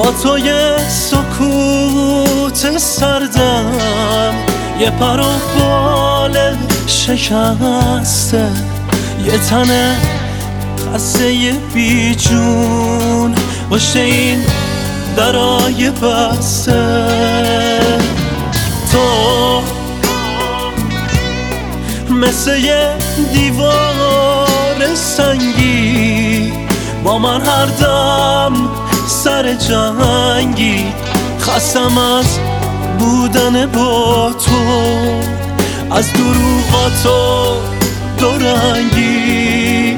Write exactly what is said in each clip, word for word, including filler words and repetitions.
با توی سکوت سردم یه پر و بال شکسته، یه تن خسته بی جون پشت این درای بسته. تو مثل یه دیوار سنگی با من هر دم سر جنگی، خستم از بودن با تو، از دروغاتو دورنگی.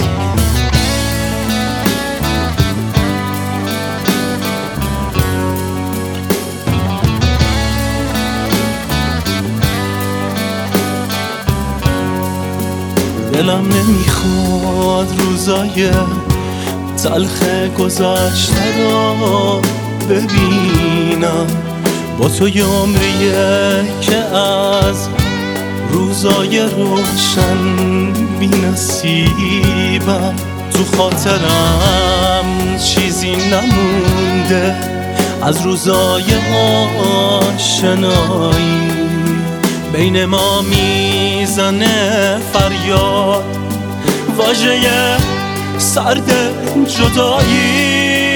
دلم نمیخواد روزای تلخ گذشته را ببینم، با تو یه عمریه که از روزای روشن بی نصیبم. تو خاطرم چیزی نمونده از روزای آشنایی، بین ما میزنه فریاد واژه سرد جدایی.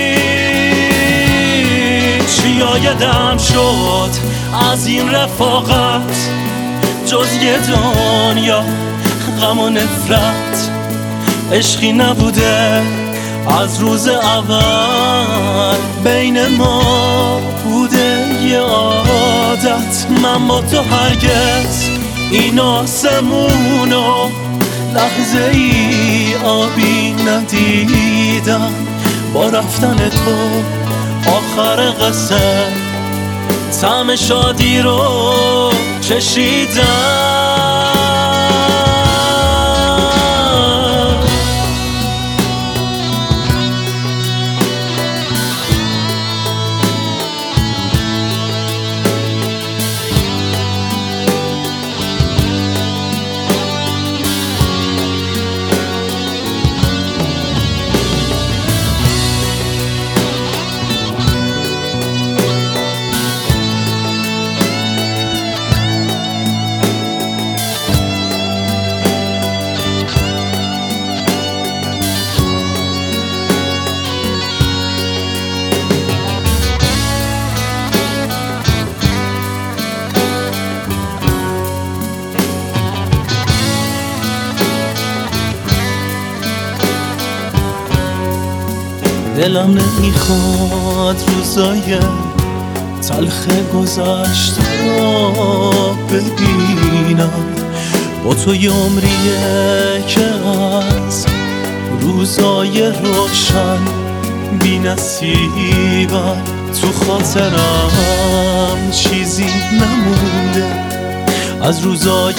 چیا یادم شد از این رفاقت جز یه دنیا غم و نفرت، عشقی نبوده از روز اول بین ما بوده یه عادت. من با تو هرگز این آسمونو لحظه ای آبی ندیدم، با رفتن تو آخر قصه طعم شادی رو چشیدم. دلم نمیخواد روزای تلخ گذشته را ببینم، با تو یه عمریه که از روزای روشن بی نصیبم. تو خاطرم چیزی نمونده از روزای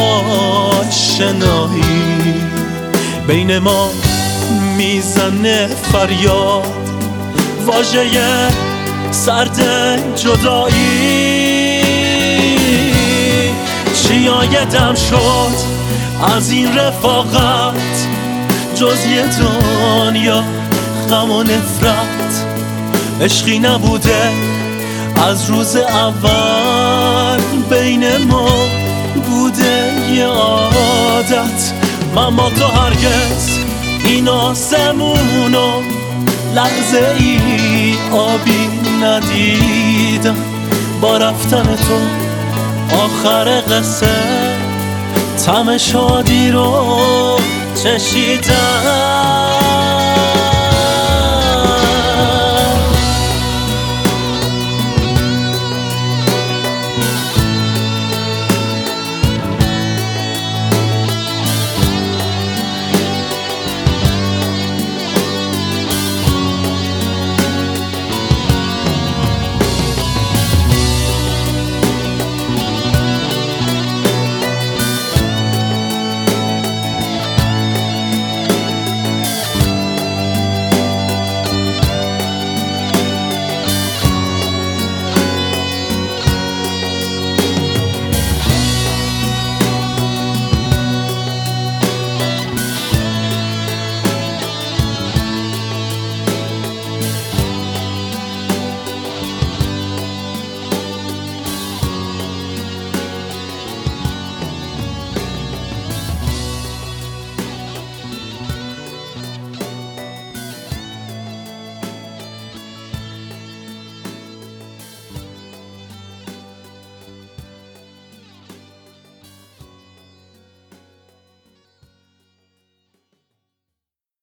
آشنایی، بین ما میزنه فریاد واژه سرد جدایی. چیا یادم شد از این رفاقت جز یه دنیا غم و نفرت، عشقی نبوده از روز اول بین ما بوده یه عادت. من با تو هرگز این آسمونو لحظه ای آبی ندیدم، با رفتن تو آخر قصه طعم شادی رو چشیدم.